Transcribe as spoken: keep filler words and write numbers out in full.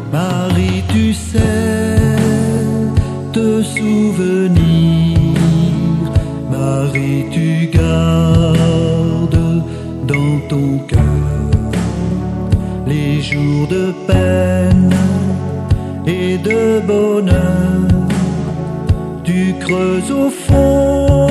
Marie, tu sais te souvenir. Marie, tu gardes dans ton cœur les jours de peine et de bonheur. Tu creuses au fond